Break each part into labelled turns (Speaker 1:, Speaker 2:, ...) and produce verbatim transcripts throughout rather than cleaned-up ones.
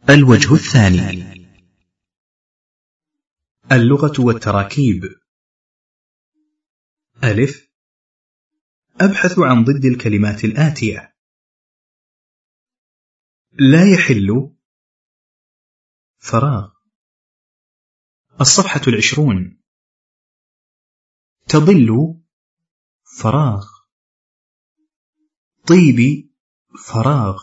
Speaker 1: الوجه الثاني: اللغة والتراكيب. ألف: أبحث عن ضد الكلمات الآتية: لا يحل، فراغ. الصفحة العشرون. تضل، فراغ. طيب، فراغ.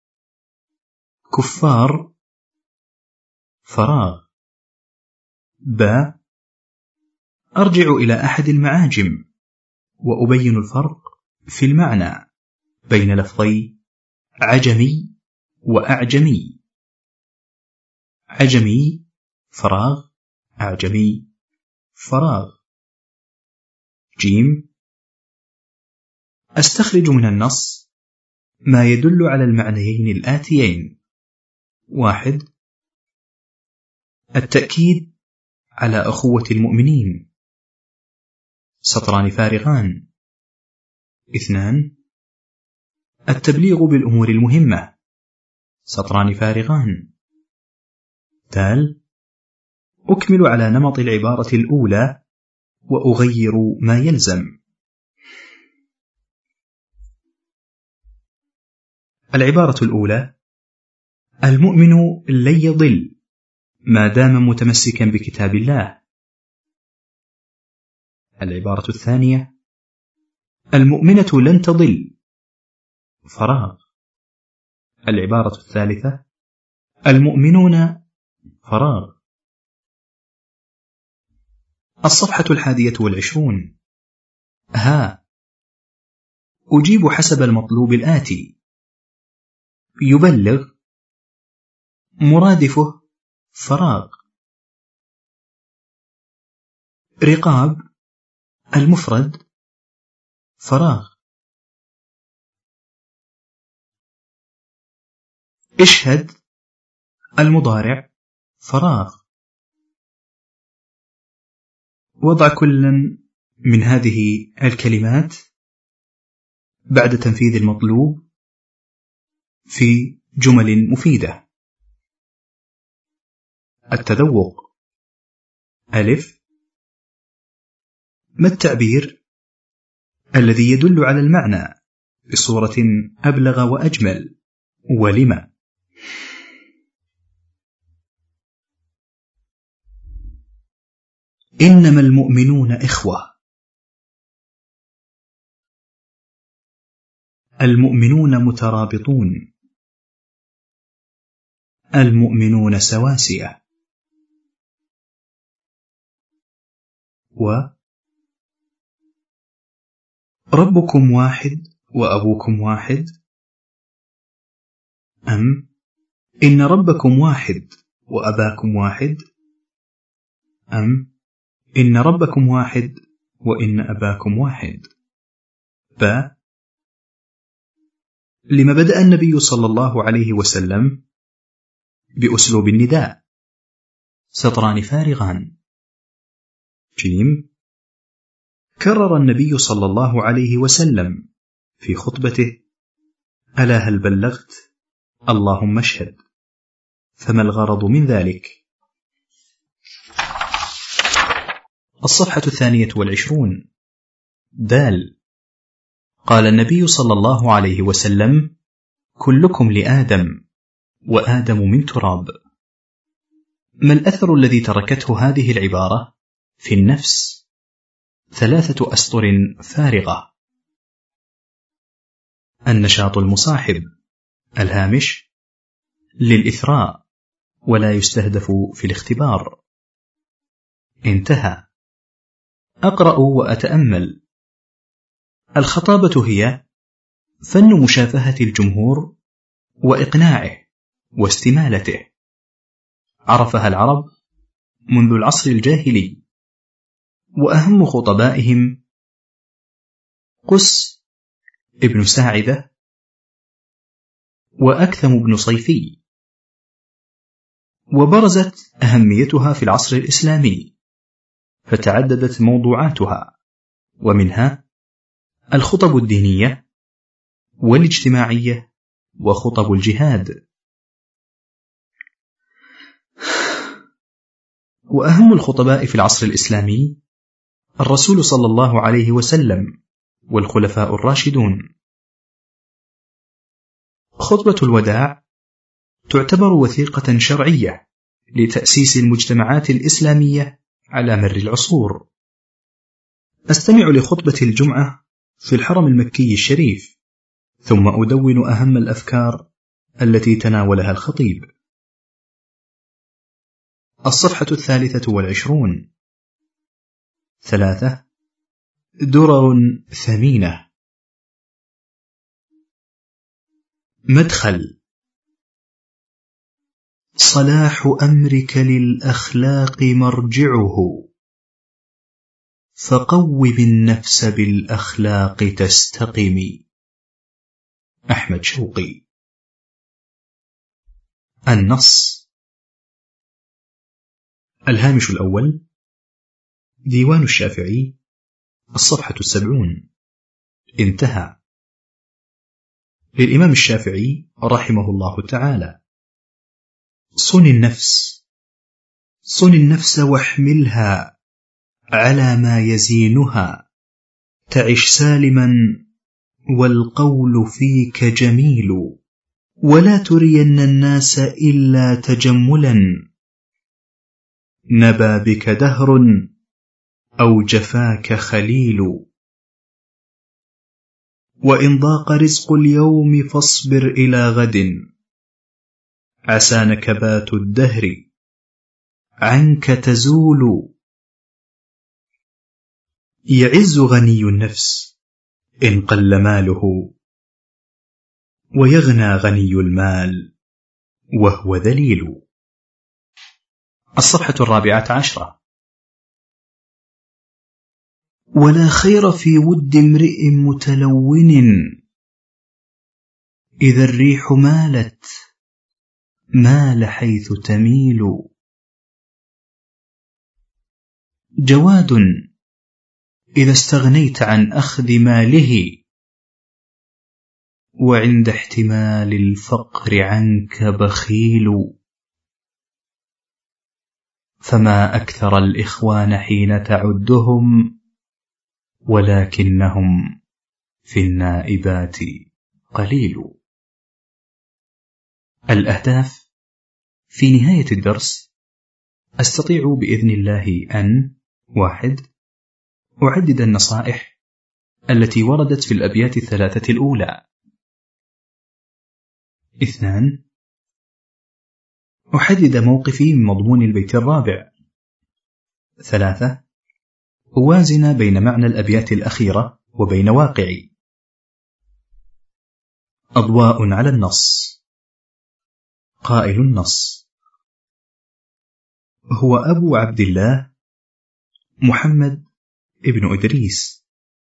Speaker 1: كفار، فراغ. با: أرجع إلى أحد المعاجم وأبين الفرق في المعنى بين لفظي عجمي وأعجمي. عجمي، فراغ. أعجمي، فراغ. جيم: أستخرج من النص ما يدل على المعنيين الآتيين: واحد: التأكيد على أخوة المؤمنين، سطران فارغان. اثنان: التبليغ بالأمور المهمة، سطران فارغان. تال: أكمل على نمط العبارة الأولى وأغير ما يلزم. العبارة الأولى: المؤمن لن يضل ما دام متمسكا بكتاب الله. العبارة الثانية: المؤمنة لن تضل، فراغ. العبارة الثالثة: المؤمنون، فراغ. الصفحة الحادية والعشرون. ها: أجيب حسب المطلوب الآتي: يبلغ، مرادفه، فراغ. رقاب، المفرد، فراغ. اشهد، المضارع، فراغ. وضع كل من هذه الكلمات بعد تنفيذ المطلوب في جمل مفيدة. التذوق. ألف: ما التعبير الذي يدل على المعنى بصورة أبلغ وأجمل، ولما؟ إنما المؤمنون إخوة. المؤمنون مترابطون. المؤمنون سواسية. و ربكم واحد وأبوكم واحد. أم إن ربكم واحد وأباكم واحد. أم إن ربكم واحد وإن أباكم واحد. ب لما بدأ النبي صلى الله عليه وسلم بأسلوب النداء، سطران فارغان. جيم: كرر النبي صلى الله عليه وسلم في خطبته: ألا هل بلغت؟ اللهم اشهد. فما الغرض من ذلك؟ الصفحة الثانية والعشرون. دال: قال النبي صلى الله عليه وسلم: كلكم لآدم وآدم من تراب. ما الأثر الذي تركته هذه العبارة في النفس؟ ثلاثة أسطر فارغة. النشاط المصاحب. الهامش: للإثراء ولا يستهدف في الاختبار. انتهى. أقرأ وأتأمل. الخطابة هي فن مشافهة الجمهور وإقناعه واستمالته. عرفها العرب منذ العصر الجاهلي، وأهم خطبائهم قس ابن ساعدة وأكثم بن صيفي. وبرزت أهميتها في العصر الإسلامي، فتعددت موضوعاتها، ومنها الخطب الدينية والاجتماعية وخطب الجهاد. وأهم الخطباء في العصر الإسلامي الرسول صلى الله عليه وسلم والخلفاء الراشدون. خطبة الوداع تعتبر وثيقة شرعية لتأسيس المجتمعات الإسلامية على مر العصور. أستمع لخطبة الجمعة في الحرم المكي الشريف، ثم أدون أهم الأفكار التي تناولها الخطيب. الصفحة الثالثة والعشرون. ثلاثة. درر ثمينة. مدخل. صلاح أمرك للأخلاق مرجعه، فقوم النفس بالأخلاق تستقم. أحمد شوقي. النص. الهامش الأول. ديوان الشافعي، الصفحة السبعون. انتهى. للإمام الشافعي رحمه الله تعالى: صن النفس، صن النفس واحملها على ما يزينها، تعش سالما والقول فيك جميل، ولا ترين الناس إلا تجملا، نبى بك دهر أو جفاك خليل. وإن ضاق رزق اليوم فاصبر إلى غد، عسى نكبات الدهر عنك تزول. يعز غني النفس إن قل ماله، ويغنى غني المال وهو ذليل. الصفحة الرابعة عشرة. ولا خير في ود امرئ متلون، إذا الريح مالت مال حيث تميل. جواد إذا استغنيت عن أخذ ماله، وعند احتمال الفقر عنك بخيل. فما أكثر الإخوان حين تعدهم، ولكنهم في النائبات قليل. الأهداف. في نهاية الدرس أستطيع بإذن الله أن: واحد. أعدد النصائح التي وردت في الأبيات الثلاثة الأولى. اثنان. أحدد موقفي من مضمون البيت الرابع. ثلاثة. أوازن بين معنى الأبيات الأخيرة وبين واقعي. أضواء على النص. قائل النص: هو أبو عبد الله محمد ابن إدريس.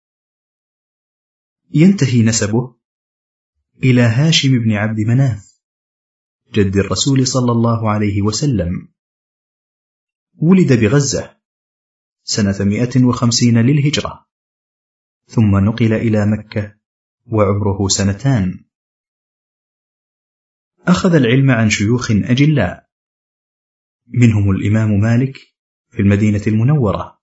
Speaker 1: ينتهي نسبه إلى هاشم بن عبد مناف جد الرسول صلى الله عليه وسلم. ولد بغزة سنة مئة وخمسين للهجرة، ثم نقل إلى مكة وعمره سنتان. أخذ العلم عن شيوخ أجلاء، منهم الإمام مالك في المدينة المنورة،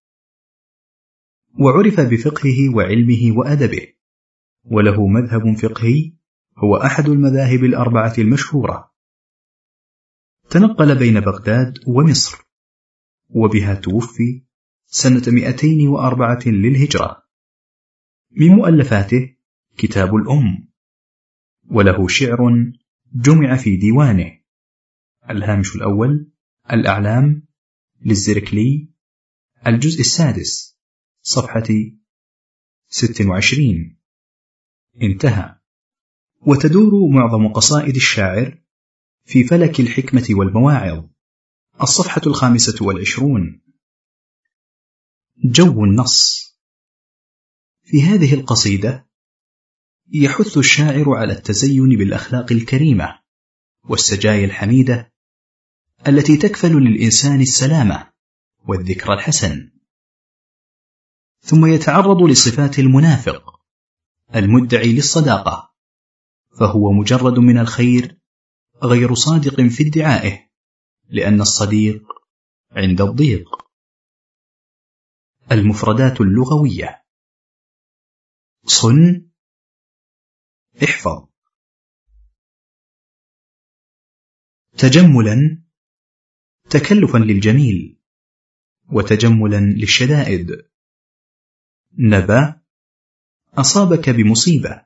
Speaker 1: وعرف بفقهه وعلمه وأدبه، وله مذهب فقهي هو أحد المذاهب الأربعة المشهورة. تنقل بين بغداد ومصر، وبها توفي سنة مئتين وأربعة للهجرة. من مؤلفاته كتاب الأم، وله شعر جمع في ديوانه. الهامش الأول. الأعلام للزركلي، الجزء السادس، صفحة ست وعشرين. انتهى. وتدور معظم قصائد الشاعر في فلك الحكمة والمواعظ، الصفحة الخامسة والعشرون. جو النص. في هذه القصيدة يحث الشاعر على التزين بالأخلاق الكريمة والسجايا الحميدة التي تكفل للإنسان السلامة والذكر الحسن، ثم يتعرض لصفات المنافق المدعي للصداقة، فهو مجرد من الخير غير صادق في ادعائه، لأن الصديق عند الضيق. المفردات اللغوية: صن، احفظ. تجملا، تكلفا للجميل وتجملا للشدائد. نبا، أصابك بمصيبة.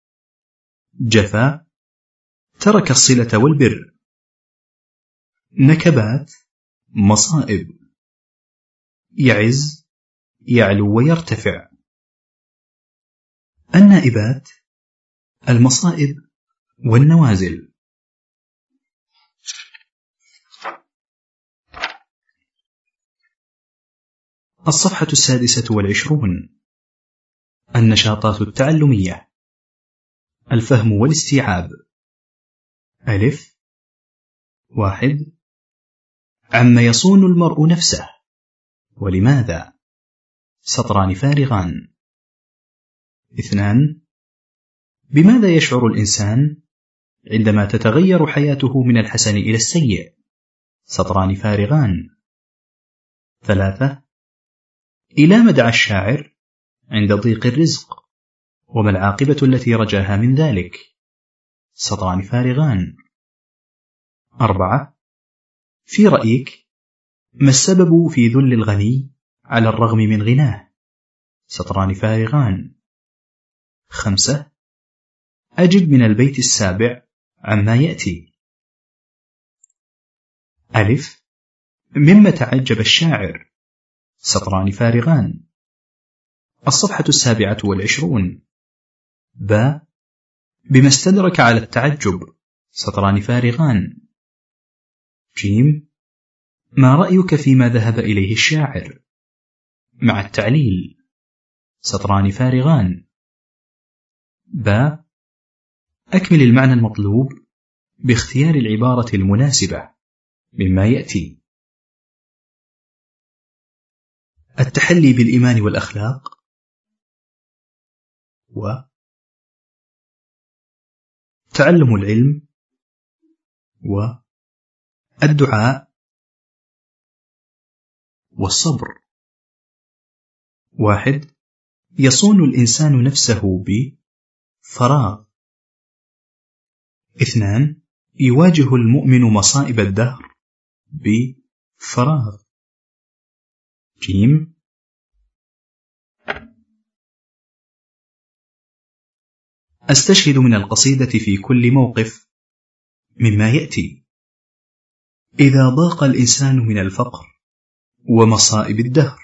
Speaker 1: جفا، ترك الصلة والبر. نكبات، مصائب. يعز، يعلو ويرتفع. النائبات، المصائب والنوازل. الصفحة السادسة والعشرون. النشاطات التعلمية: الفهم والاستيعاب. ألف. واحد. عما يصون المرء نفسه ولماذا؟ سطران فارغان. اثنان. بماذا يشعر الإنسان عندما تتغير حياته من الحسن إلى السيء؟ سطران فارغان. ثلاثة. إلى ما دعا الشاعر عند ضيق الرزق، وما العاقبة التي رجاها من ذلك؟ سطران فارغان. أربعة. في رأيك ما السبب في ذل الغني على الرغم من غناه؟ سطران فارغان. خمسة. أجب من البيت السابع عما يأتي. ألف. مما تعجب الشاعر. سطران فارغان. الصفحة السابعة والعشرون. با. بما استدرك على التعجب. سطران فارغان. جيم. ما رأيك فيما ذهب إليه الشاعر؟ مع التعليل. سطران فارغان. با. أكمل المعنى المطلوب باختيار العبارة المناسبة مما يأتي. التحلي بالإيمان والأخلاق، و تعلم العلم، و الدعاء، والصبر. واحد. يصون الإنسان نفسه بفراغ. اثنان. يواجه المؤمن مصائب الدهر بفراغ. جيم. أستشهد من القصيدة في كل موقف مما يأتي: إذا ضاق الإنسان من الفقر ومصائب الدهر.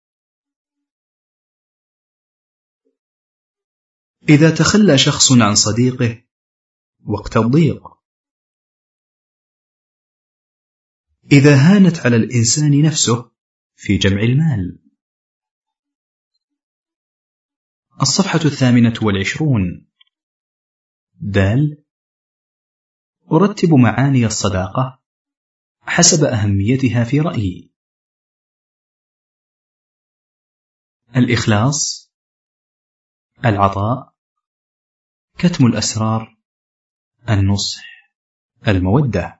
Speaker 1: إذا تخلى شخص عن صديقه وقت الضيق. إذا هانت على الإنسان نفسه في جمع المال. الصفحة الثامنة والعشرون. دال. أرتب معاني الصداقة حسب أهميتها في رأيي: الإخلاص، العطاء، كتم الأسرار، النصح، المودة.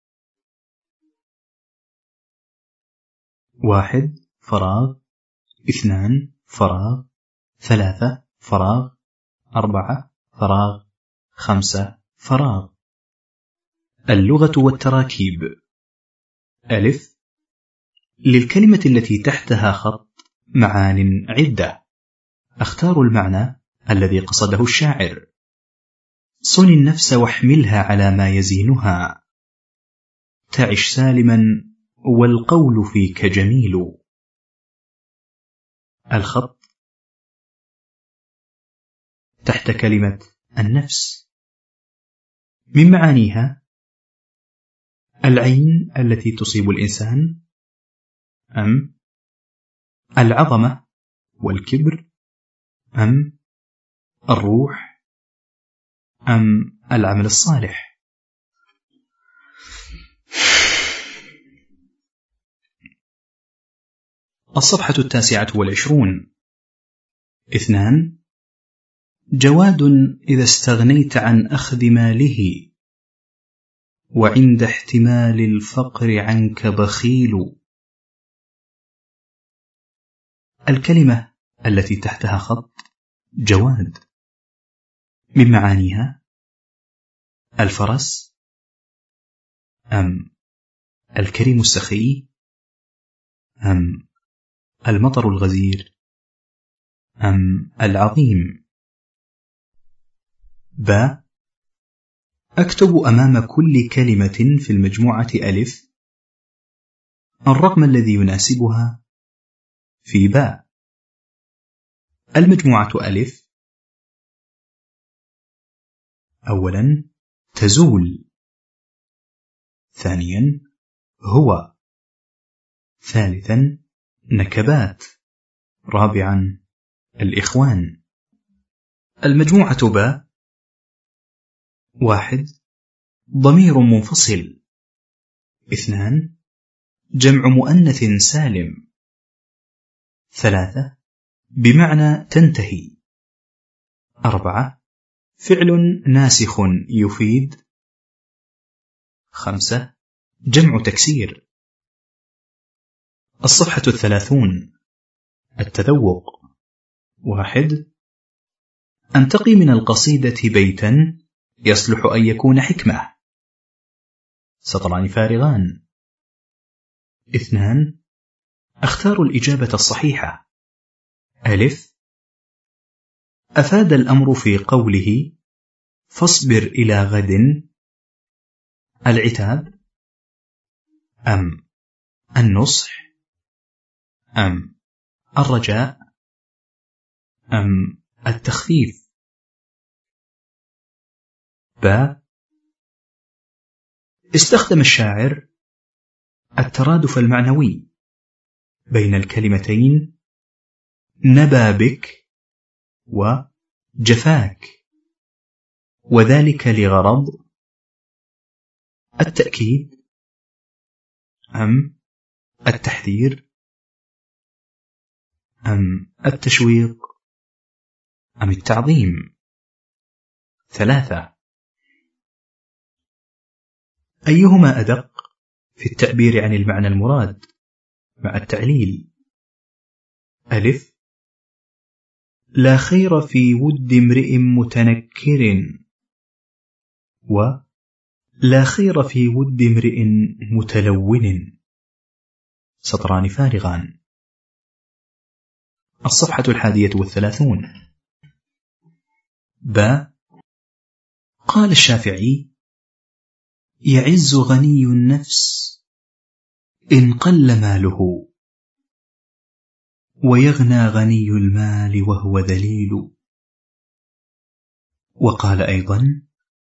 Speaker 1: واحد. فراغ. اثنان. فراغ. ثلاثة. فراغ. أربعة. فراغ. خمسة. فراغ. اللغة والتراكيب. ألف. للكلمة التي تحتها خط معان عدة. أختار المعنى الذي قصده الشاعر: صن النفس واحملها على ما يزينها، تعش سالما والقول فيك جميل. الخط تحت كلمة النفس. من معانيها: العين التي تصيب الإنسان، أم العظمة والكبر، أم الروح، أم العمل الصالح. الصفحة التاسعة والعشرون. اثنان. جواد إذا استغنيت عن أخذ ماله، وعند احتمال الفقر عنك بخيل. الكلمة التي تحتها خط جواد. من معانيها الفرس أم الكريم السخي أم المطر الغزير أم العظيم. ب. أكتب أمام كل كلمة في المجموعة ألف الرقم الذي يناسبها في باء. المجموعة ألف: أولا تزول، ثانيا هو، ثالثا نكبات، رابعا الإخوان. المجموعة باء: واحد ضمير منفصل، اثنان جمع مؤنث سالم، ثلاثة بمعنى تنتهي، أربعة فعل ناسخ يفيد، خمسة جمع تكسير. الصفحة الثلاثون: التذوق. واحد: أنتقي من القصيدة بيتا يصلح أن يكون حكمة، سطران فارغان. اثنان: أختار الإجابة الصحيحة. ألف: أفاد الأمر في قوله فاصبر إلى غد العتاب أم النصح أم الرجاء أم التخفيف؟ ب. استخدم الشاعر الترادف المعنوي بين الكلمتين نبى بك وجفاك، وذلك لغرض التأكيد أم التحذير أم التشويق أم التعظيم؟ ثلاثة: أيهما أدق في التعبير عن المعنى المراد مع التعليل؟ ألف: لا خير في ود امرئ متنكر، ولا خير في ود امرئ متلون، سطران فارغان. الصفحة الحادية والثلاثون. ب. قال الشافعي: يعز غني النفس إن قل ماله، ويغنى غني المال وهو ذليل. وقال أيضا: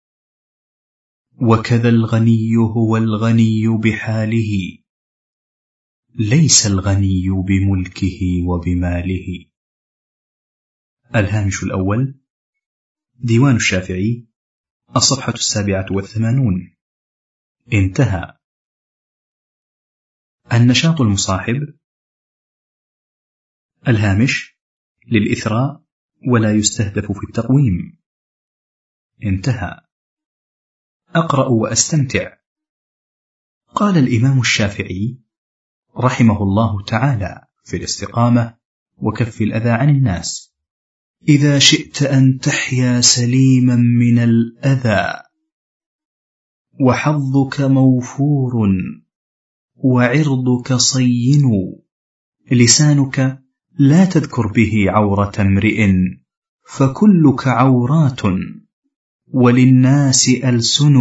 Speaker 1: وكذا الغني هو الغني بحاله، ليس الغني بملكه وبماله. الهامش الأول: ديوان الشافعي، الصفحة السابعة والثمانون. انتهى. النشاط المصاحب: الهامش للإثراء ولا يستهدف في التقويم. انتهى. أقرأ وأستمتع. قال الإمام الشافعي رحمه الله تعالى في الاستقامة وكف الأذى عن الناس: إذا شئت أن تحيا سليما من الأذى وحظك موفور وعرضك صين، لسانك لا تذكر به عورة امرئ، فكلك عورات وللناس ألسن،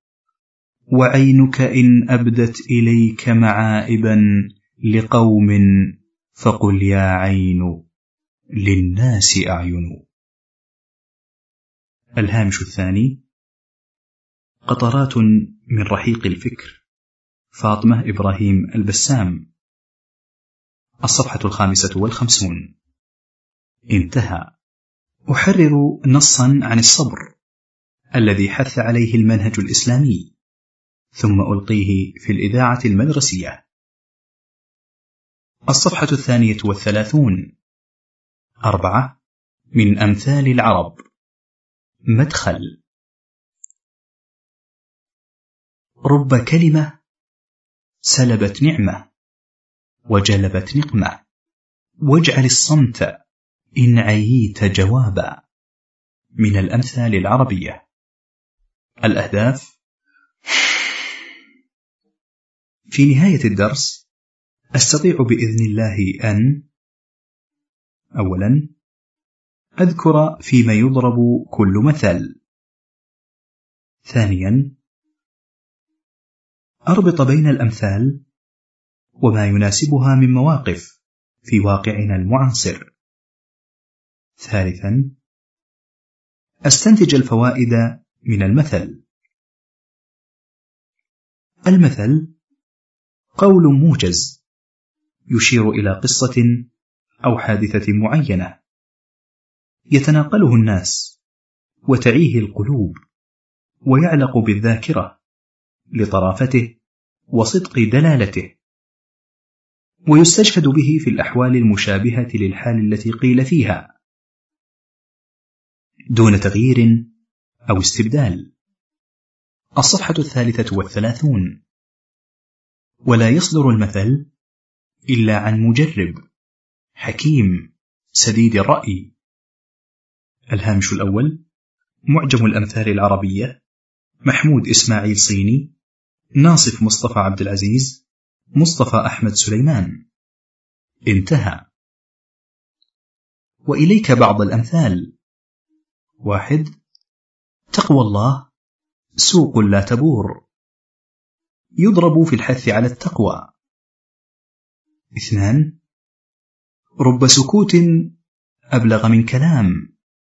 Speaker 1: وعينك إن أبدت إليك معائبا لقوم، فقل يا عين للناس أعين. الهامش الثاني: قطرات من رحيق الفكر، فاطمة إبراهيم البسام، الصفحة الخامسة والخمسون. انتهى. أحرر نصا عن الصبر الذي حث عليه المنهج الإسلامي، ثم ألقيه في الإذاعة المدرسية. الصفحة الثانية والثلاثون. أربعة من أمثال العرب. مدخل: رب كلمة سلبت نعمة وجلبت نقمة، واجعل الصمت إن عييت جوابا، من الأمثال العربية. الأهداف: في نهاية الدرس أستطيع بإذن الله أن: أولا، أذكر فيما يضرب كل مثل. ثانيا، أربط بين الأمثال وما يناسبها من مواقف في واقعنا المعاصر. ثالثا، أستنتج الفوائد من المثل. المثل قول موجز يشير إلى قصة أو حادثة معينة يتناقله الناس وتعيه القلوب ويعلق بالذاكرة لطرافته وصدق دلالته، ويستشهد به في الأحوال المشابهة للحال التي قيل فيها دون تغيير أو استبدال. الصفحة الثالثة والثلاثون. ولا يصدر المثل إلا عن مجرب حكيم سديد الرأي. الهامش الأول: معجم الأمثال العربية، محمود إسماعيل صيني، ناصف مصطفى عبد العزيز، مصطفى أحمد سليمان. انتهى. وإليك بعض الأمثال. واحد: تقوى الله سوق لا تبور، يضرب في الحث على التقوى. اثنان: رب سكوت أبلغ من كلام،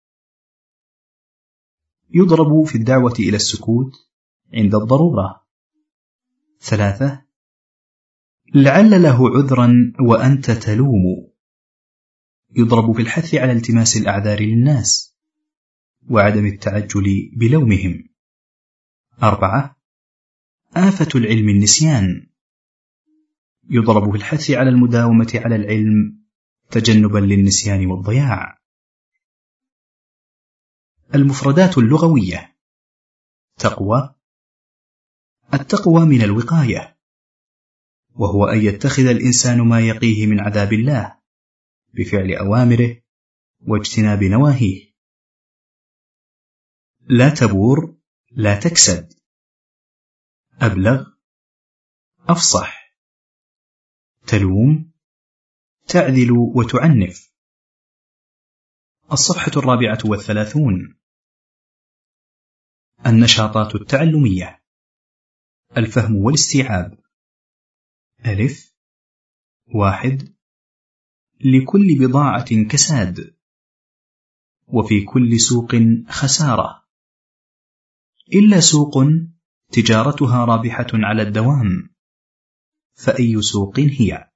Speaker 1: يضرب في الدعوة إلى السكوت عند الضرورة. ثلاثة: لعل له عذرا وأنت تلوم، يضرب في الحث على التماس الأعذار للناس وعدم التعجل بلومهم. أربعة: آفة العلم النسيان، يضرب في الحث على المداومة على العلم تجنبا للنسيان والضياع. المفردات اللغوية. تقوى: التقوى من الوقاية، وهو أن يتخذ الإنسان ما يقيه من عذاب الله بفعل أوامره واجتناب نواهيه. لا تبور، لا تكسد. أبلغ: أفصح. تلوم: تعذل وتعنف. الصفحة الرابعة والثلاثون. النشاطات التعلمية. الفهم والاستيعاب. ألف: واحد: لكل بضاعة كساد، وفي كل سوق خسارة، إلا سوق تجارتها رابحة على الدوام، فأي سوق هي؟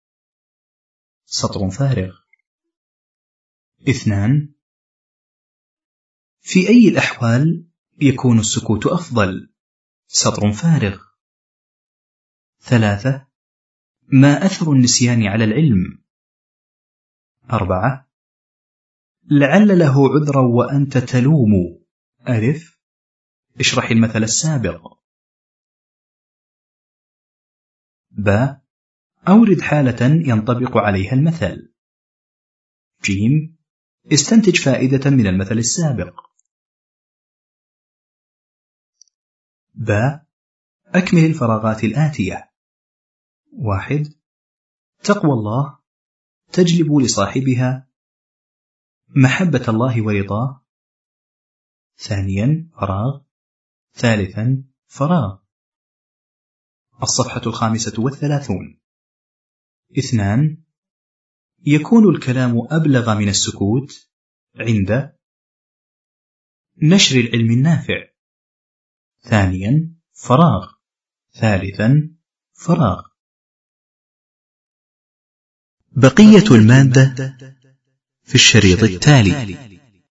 Speaker 1: سطر فارغ. اثنان: في أي الأحوال يكون السكوت أفضل؟ سطر فارغ. ثلاثة: ما أثر النسيان على العلم؟ أربعة: لعل له عذرا وأنت تلوم. ألف: اشرح المثل السابق. ب: أورد حالة ينطبق عليها المثل. جيم: استنتج فائدة من المثل السابق. ب: أكمل الفراغات الآتية. واحد: تقوى الله تجلب لصاحبها محبة الله ورضاه. ثانيا: فراغ. ثالثا: فراغ. الصفحة الخامسة والثلاثون. اثنان: يكون الكلام أبلغ من السكوت عند نشر العلم النافع. ثانيا: فراغ. ثالثا: فراغ. بقية المادة في الشريط التالي.